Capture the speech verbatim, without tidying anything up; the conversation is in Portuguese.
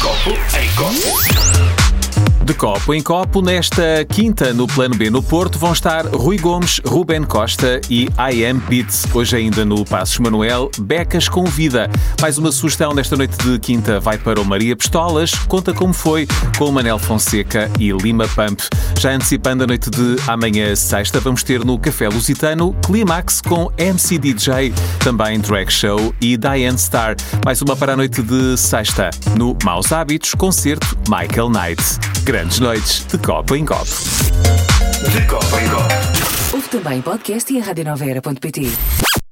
copo em copo. De copo em copo, nesta quinta no Plano B no Porto, vão estar Rui Gomes, Ruben Costa e I Am Beats. Hoje ainda no Passos Manuel, Becas convida. Mais uma sugestão nesta noite de quinta vai para o Maria Pistolas. Conta como foi com o Manel Fonseca e Lima Pump. Já antecipando a noite de amanhã, sexta, vamos ter no Café Lusitano Climax com M C D J, também Drag Show e Diane Star. Mais uma para a noite de sexta. No Maus Hábitos, concerto Michael Knight. Grandes noites de copo em copo. De copo em copo. Ouve também podcast e a rádio nova era ponto pt.